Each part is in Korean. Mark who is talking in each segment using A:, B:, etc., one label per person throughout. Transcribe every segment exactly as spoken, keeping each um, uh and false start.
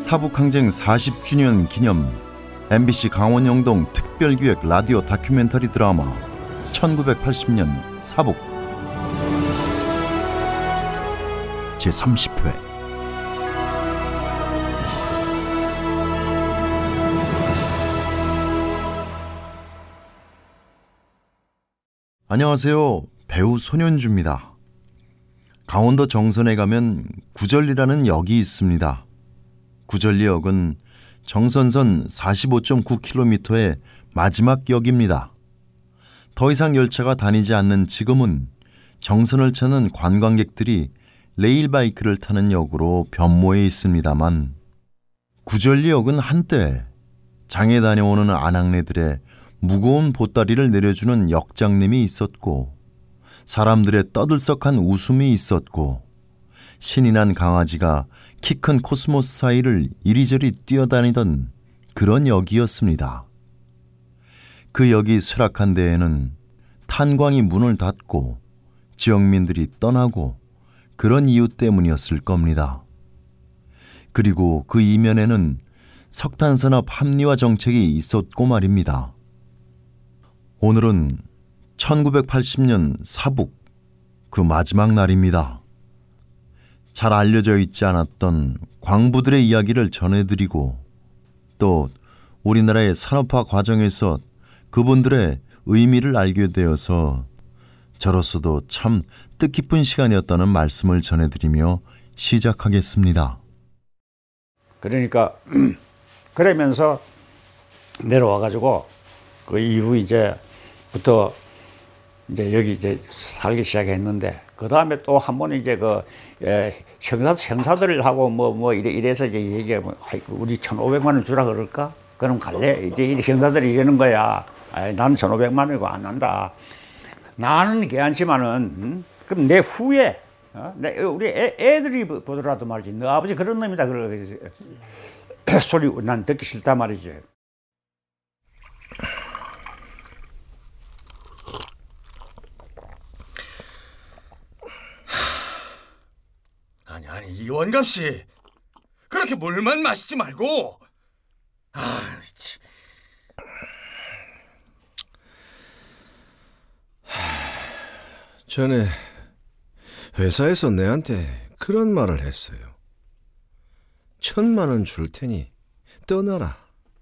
A: 사북항쟁 사십 주년 기념 엠비씨 강원영동 특별기획 라디오 다큐멘터리 드라마 천구백팔십 년 사북 제삼십 회. 안녕하세요. 배우 손현주입니다. 강원도 정선에 가면 구절리라는 역이 있습니다. 구절리역은 정선선 사십오 점 구 킬로미터의 마지막 역입니다. 더 이상 열차가 다니지 않는 지금은 정선을 찾는 관광객들이 레일바이크를 타는 역으로 변모해 있습니다만, 구절리역은 한때 장에 다녀오는 아낙네들의 무거운 보따리를 내려주는 역장님이 있었고, 사람들의 떠들썩한 웃음이 있었고, 신이 난 강아지가 키 큰 코스모스 사이를 이리저리 뛰어다니던 그런 역이었습니다. 그 역이 쇠락한 데에는 탄광이 문을 닫고 지역민들이 떠나고 그런 이유 때문이었을 겁니다. 그리고 그 이면에는 석탄산업 합리화 정책이 있었고 말입니다. 오늘은 천구백팔십 년 사북 그 마지막 날입니다. 잘 알려져 있지 않았던 광부들의 이야기를 전해드리고, 또 우리나라의 산업화 과정에서 그분들의 의미를 알게 되어서 저로서도 참 뜻깊은 시간이었다는 말씀을 전해드리며 시작하겠습니다.
B: 그러니까 그러면서 내려와가지고 그 이후 이제부터 이제 여기 이제 살기 시작했는데, 그 다음에 또 한 번 이제 그 예, 형사 형사들하고 뭐 뭐 이래 이래서 이제 얘기하면, 아이고 우리 천오백만 원 주라 그럴까? 그럼 갈래? 이제 이 형사들이 이러는 거야. 아이, 나는 천오백만 원이고 안 한다. 나는 괜찮지만은 음? 그럼 내 후에 어? 내, 우리 애, 애들이 보더라도 말이지. 너 아버지 그런 놈이다 그러 소리 난 듣기 싫다 말이지.
C: 아니 아니 이 원갑씨, 그렇게 물만 마시지 말고. 아, 치.
D: 전에 회사에서 내한테 그런 말을 했어요. 천만 원 줄 테니 떠나라.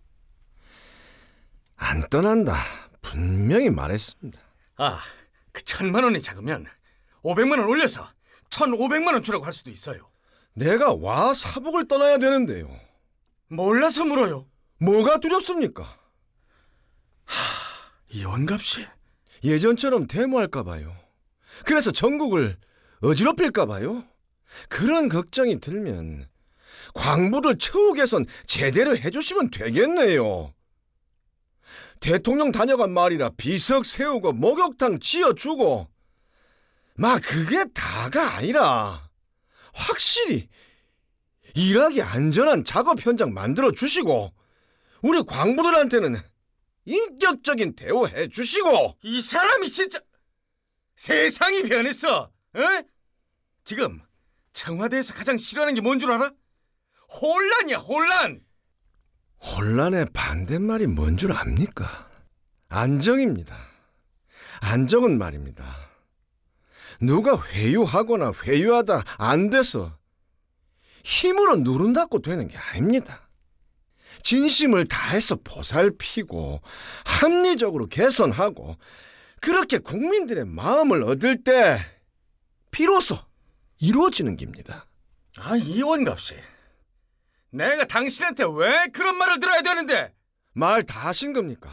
D: 안 떠난다 분명히 말했습니다.
C: 아, 그 천만 원이 작으면 오백만 원 올려서 천오백만 원 주라고 할 수도 있어요.
D: 내가 와 사북을 떠나야 되는데요.
C: 몰라서 물어요.
D: 뭐가 두렵습니까?
C: 하, 이 원갑씨
D: 예전처럼 데모할까 봐요. 그래서 전국을 어지럽힐까 봐요. 그런 걱정이 들면 광부들 처우 개선 제대로 해주시면 되겠네요. 대통령 다녀간 말이라 비석 세우고 목욕탕 지어주고, 막 그게 다가 아니라 확실히 일하기 안전한 작업 현장 만들어주시고, 우리 광부들한테는 인격적인 대우해 주시고.
C: 이 사람이 진짜 세상이 변했어. 에? 지금 청와대에서 가장 싫어하는 게 뭔 줄 알아? 혼란이야, 혼란.
D: 혼란의 반대말이 뭔 줄 압니까? 안정입니다. 안정은 말입니다, 누가 회유하거나 회유하다 안 돼서 힘으로 누른다고 되는 게 아닙니다. 진심을 다해서 보살피고 합리적으로 개선하고, 그렇게 국민들의 마음을 얻을 때 비로소 이루어지는 겁니다.
C: 아, 이원갑씨, 내가 당신한테 왜 그런 말을 들어야 되는데?
D: 말 다 하신 겁니까?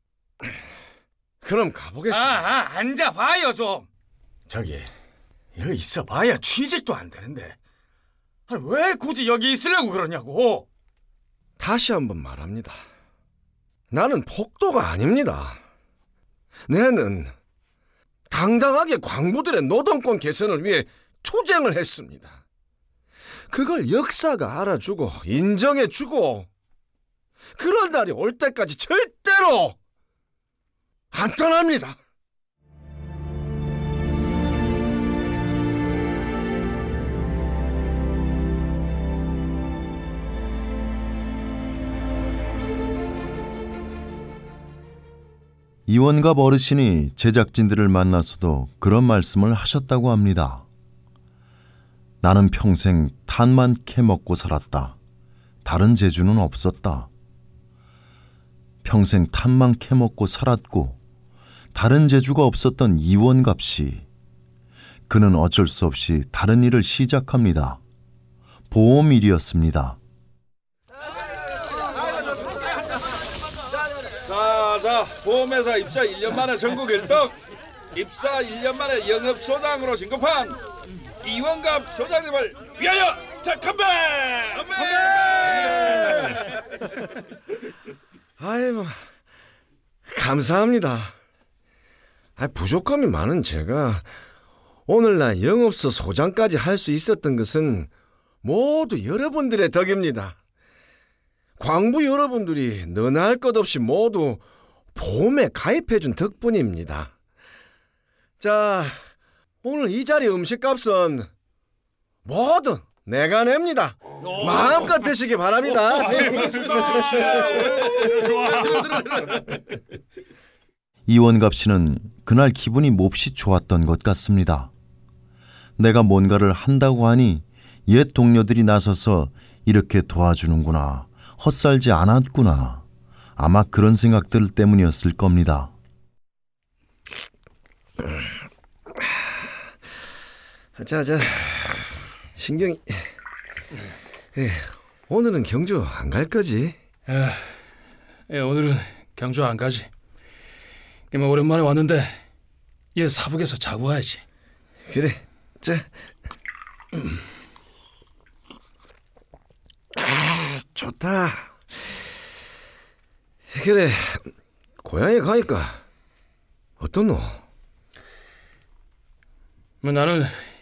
D: 그럼 가보겠습니다.
C: 아, 아, 앉아봐요 좀. 저기 여기 있어봐야 취직도 안 되는데 아니, 왜 굳이 여기 있으려고 그러냐고.
D: 다시 한번 말합니다. 나는 폭도가 아닙니다. 내는 당당하게 광부들의 노동권 개선을 위해 투쟁을 했습니다. 그걸 역사가 알아주고 인정해주고, 그런 날이 올 때까지 절대로 안 떠납니다.
A: 이원갑 어르신이 제작진들을 만나서도 그런 말씀을 하셨다고 합니다. 나는 평생 탄만 캐먹고 살았다. 다른 재주는 없었다. 평생 탄만 캐먹고 살았고 다른 재주가 없었던 이원갑 씨. 그는 어쩔 수 없이 다른 일을 시작합니다. 보험 일이었습니다.
E: 자, 자, 보험회사 입사 일 년 만에 전국 일 등, 입사 일 년 만에 영업소장으로 진급한 이원갑 소장님을 위하여 자, 컴백! 컴백!
D: 아이고, 감사합니다. 아, 부족함이 많은 제가 오늘날 영업소 소장까지 할 수 있었던 것은 모두 여러분들의 덕입니다. 광부 여러분들이 너나 할 것 없이 모두 보험에 가입해준 덕분입니다. 자, 오늘 이 자리 음식값은 모두 내가 냅니다. 마음껏 드시기 바랍니다.
A: 이원갑 씨는 그날 기분이 몹시 좋았던 것 같습니다. 내가 뭔가를 한다고 하니 옛 동료들이 나서서 이렇게 도와주는구나, 헛살지 않았구나, 아마 그런 생각들 때문이었을 겁니다.
D: 자, 자, 신경이... 에, 오늘은 경주 안 갈 거지?
F: 에, 에, 오늘은 경주 안 가지. 뭐 오랜만에 왔는데 얘 사북에서 자고 와야지.
D: 그래, 자. 음. 아, 좋다. 그래, 고향에 가니까 어떻노?
F: 뭐 나는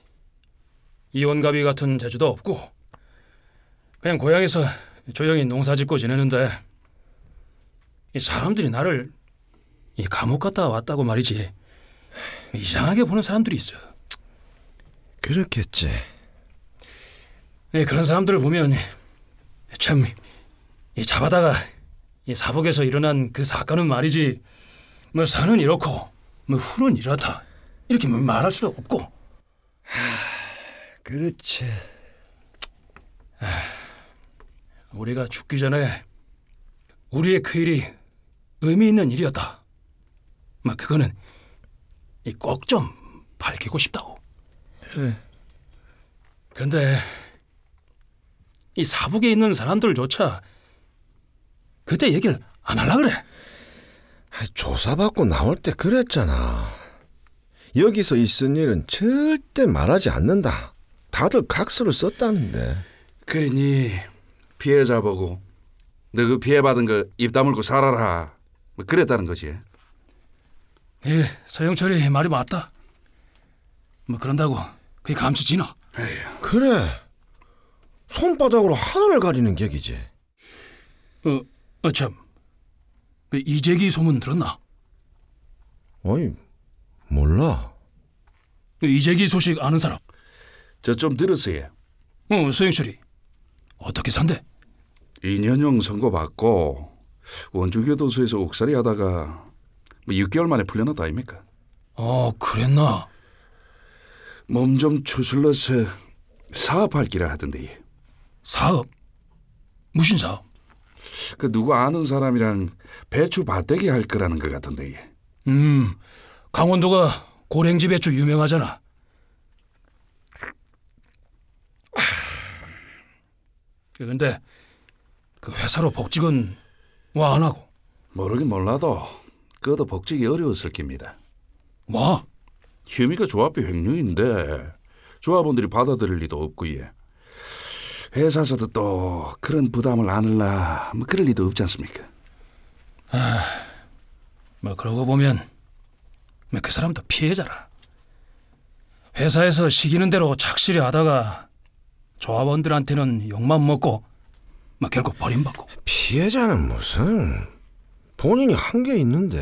F: 이원갑이 같은 재주도 없고 그냥 고향에서 조용히 농사짓고 지내는데 이 사람들이 나를 이 감옥 갔다 왔다고 말이지 이상하게 보는 사람들이 있어.
D: 그렇겠지.
F: 네, 그런 사람들을 보면 참 이 잡아다가 이 사북에서 일어난 그 사건은 말이지 뭐 선은 이렇고 뭐 후는 이렇다 이렇게 뭐 말할 수도 없고.
D: 하, 그렇지.
F: 하, 우리가 죽기 전에 우리의 그 일이 의미 있는 일이었다. 막 그거는 꼭 좀 밝히고 싶다고.
D: 그래.
F: 그런데 이 사북에 있는 사람들조차 그때 얘기를 안 하려고 그래.
D: 조사받고 나올 때 그랬잖아. 여기서 있은 일은 절대 말하지 않는다. 다들 각서를 썼다는데.
E: 그러니 피해자 보고 너 그 피해받은 거 입 다물고 살아라 뭐 그랬다는 거지.
F: 예, 서영철이 말이 맞다. 뭐 그런다고 그게 감추지나.
E: 에휴.
D: 그래, 손바닥으로 하늘을 가리는 격이지.
F: 어, 어 참, 그 이재기 소문 들었나?
D: 아니, 몰라.
F: 그 이재기 소식 아는 사람?
E: 저 좀 들었어요.
F: 어, 서영철이 어떻게 산대?
E: 이 년형 선고받고 원주교도소에서 옥살이 하다가 뭐 육 개월 만에 풀려났다 아닙니까?
F: 어, 그랬나?
E: 몸 좀 추슬러서 사업할 기라 하던데.
F: 사업? 무슨 사업?
E: 그 누구 아는 사람이랑 배추 밭대기 할 거라는 것 같던데.
F: 음, 강원도가 고랭지 배추 유명하잖아. 근데 그 회사로 복직은 와 안 하고?
E: 모르긴 몰라도 그것도 복직이 어려웠을 겁니다.
F: 와?
E: 혐의가 조합비 횡령인데 조합원들이 받아들일 리도 없고 예. 회사에서도 또 그런 부담을 안을라 뭐 그럴 리도 없지 않습니까?
F: 아, 뭐 그러고 보면 뭐 그 사람도 피해자라. 회사에서 시키는 대로 착실히 하다가 조합원들한테는 욕만 먹고 막 결국 버림받고.
D: 피해자는 무슨, 본인이 한 게 있는데.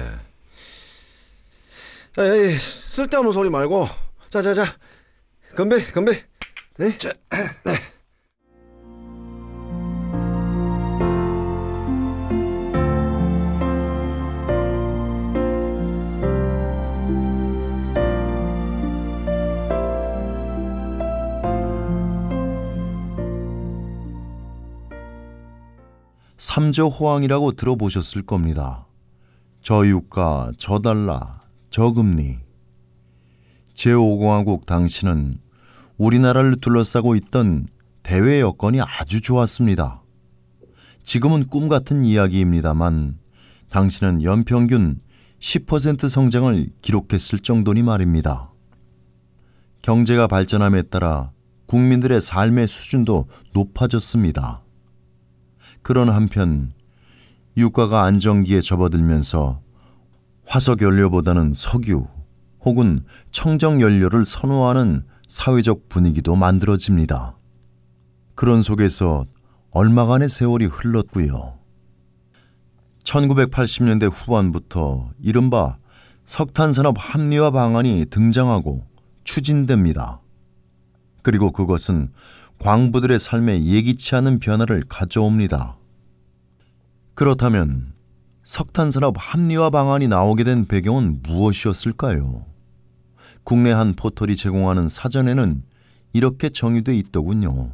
D: 에이, 쓸데없는 소리 말고 자자자 건배 건배. 네?
E: 자,
D: 네.
A: 삼저호황이라고 들어보셨을 겁니다. 저유가, 저달러, 저금리. 제오 공화국 당시는 우리나라를 둘러싸고 있던 대외 여건이 아주 좋았습니다. 지금은 꿈 같은 이야기입니다만 당시는 연평균 십 퍼센트 성장을 기록했을 정도니 말입니다. 경제가 발전함에 따라 국민들의 삶의 수준도 높아졌습니다. 그런 한편 유가가 안정기에 접어들면서 화석연료보다는 석유 혹은 청정연료를 선호하는 사회적 분위기도 만들어집니다. 그런 속에서 얼마간의 세월이 흘렀고요. 천구백팔십 년대 후반부터 이른바 석탄산업 합리화 방안이 등장하고 추진됩니다. 그리고 그것은 광부들의 삶에 예기치 않은 변화를 가져옵니다. 그렇다면 석탄산업 합리화 방안이 나오게 된 배경은 무엇이었을까요? 국내 한 포털이 제공하는 사전에는 이렇게 정의돼 있더군요.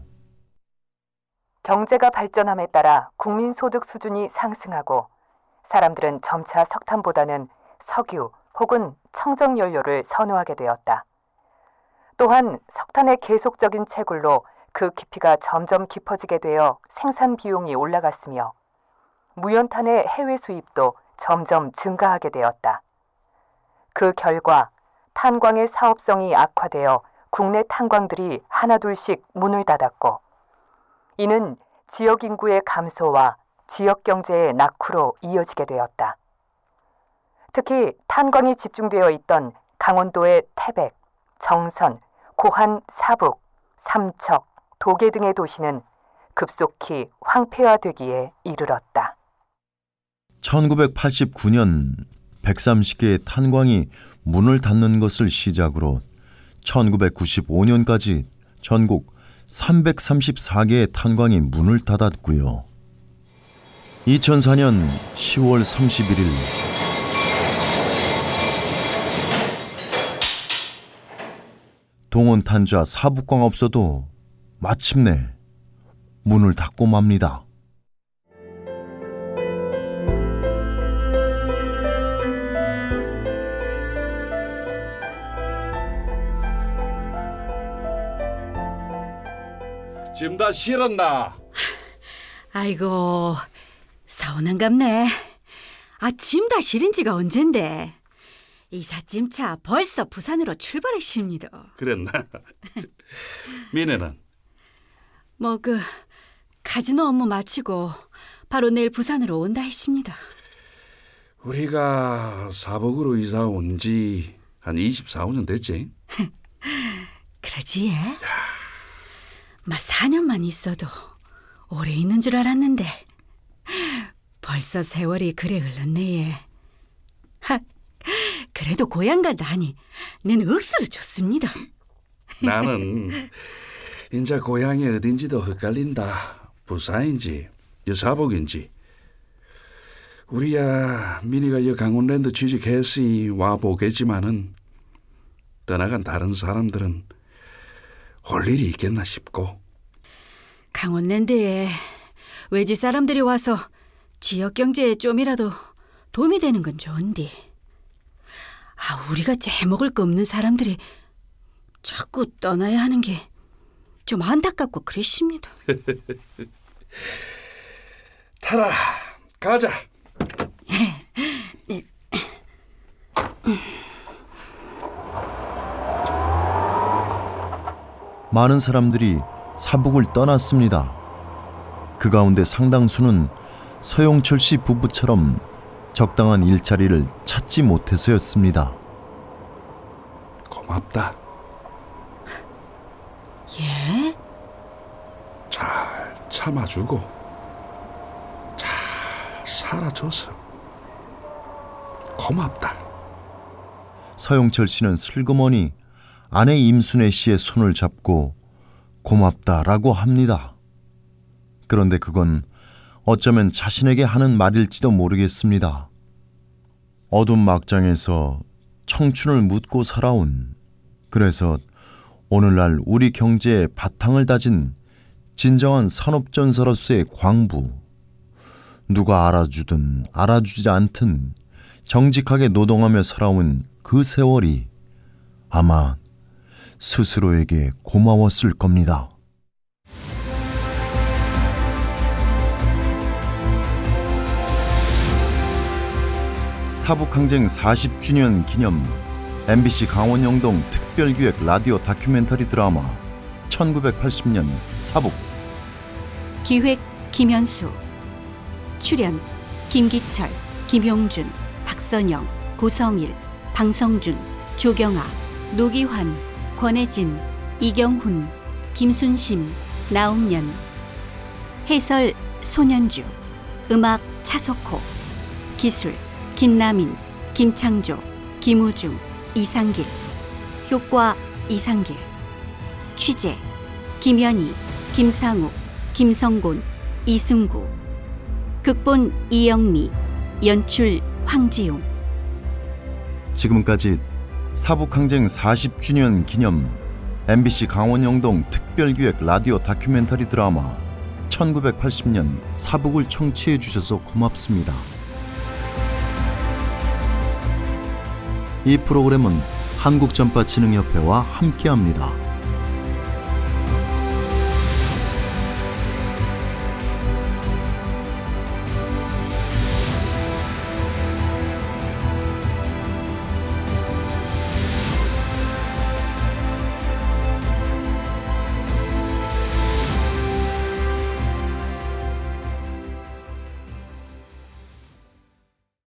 G: 경제가 발전함에 따라 국민 소득 수준이 상승하고 사람들은 점차 석탄보다는 석유 혹은 청정연료를 선호하게 되었다. 또한 석탄의 계속적인 채굴로 그 깊이가 점점 깊어지게 되어 생산 비용이 올라갔으며 무연탄의 해외 수입도 점점 증가하게 되었다. 그 결과 탄광의 사업성이 악화되어 국내 탄광들이 하나둘씩 문을 닫았고 이는 지역 인구의 감소와 지역 경제의 낙후로 이어지게 되었다. 특히 탄광이 집중되어 있던 강원도의 태백, 정선, 고한, 사북, 삼척, 도계 등의 도시는 급속히 황폐화되기에 이르렀다.
A: 천구백팔십구 년 백삼십 개의 탄광이 문을 닫는 것을 시작으로 천구백구십오 년까지 전국 삼백삼십사 개의 탄광이 문을 닫았고요. 이천사 년 시월 삼십일 일 동원탄좌 사북광업소도 마침내 문을 닫고 맙니다.
E: 짐 다 실었나?
H: 아이고, 서운한갑네. 아, 짐 다 실은 지가 언젠데. 이삿짐차 벌써 부산으로 출발했습니다.
E: 그랬나? 미네는?
H: 뭐 그 카지노 업무 마치고 바로 내일 부산으로 온다 했습니다.
E: 우리가 사복으로 이사 온 지 한 이십사, 오 년 됐지?
H: 그러지, 예? 막 사 년만 있어도 오래 있는 줄 알았는데 벌써 세월이 그래 흘렀네, 예. 하, 그래도 고향 간다하니 는 억수로 좋습니다.
E: 나는 인자 고향이 어딘지도 헷갈린다. 부산인지 여사복인지. 우리야 미니가 여 강원랜드 취직했으니 와보겠지만은 떠나간 다른 사람들은 올 일이 있겠나 싶고.
H: 강원랜드에 외지 사람들이 와서 지역 경제에 좀이라도 도움이 되는 건 좋은데 아, 우리같이 해먹을 거 없는 사람들이 자꾸 떠나야 하는 게 좀 안타깝고 그랬습니다.
E: 타라, 가자.
A: 많은 사람들이 사북을 떠났습니다. 그 가운데 상당수는 서용철 씨 부부처럼 적당한 일자리를 찾지 못해서였습니다.
E: 고맙다.
H: 예?
E: 잘 참아주고 잘 살아줘서 고맙다.
A: 서용철 씨는 슬그머니 아내 임순애 씨의 손을 잡고 고맙다라고 합니다. 그런데 그건 어쩌면 자신에게 하는 말일지도 모르겠습니다. 어둠 막장에서 청춘을 묻고 살아온, 그래서 오늘날 우리 경제의 바탕을 다진 진정한 산업전사로서의 광부, 누가 알아주든 알아주지 않든 정직하게 노동하며 살아온 그 세월이 아마 스스로에게 고마웠을 겁니다. 사북항쟁 사십 주년 기념 엠비씨 강원영동 특별기획 라디오 다큐멘터리 드라마 천구백팔십 년 사북.
H: 기획 김현수, 출연 김기철, 김용준, 박선영, 고성일, 방성준, 조경아, 노기환, 권혜진, 이경훈, 김순심, 나옥년. 해설 손현주, 음악 차석호, 기술 김남인, 김창조, 김우중, 이상길, 효과 이상길, 취재 김현희, 김상욱, 김성곤, 이승구, 극본 이영미, 연출 황지용.
A: 지금까지 사북항쟁 사십 주년 기념 엠비씨 강원영동 특별기획 라디오 다큐멘터리 드라마 천구백팔십 년 사북을 청취해 주셔서 고맙습니다. 이 프로그램은 한국전파진흥협회와 함께합니다.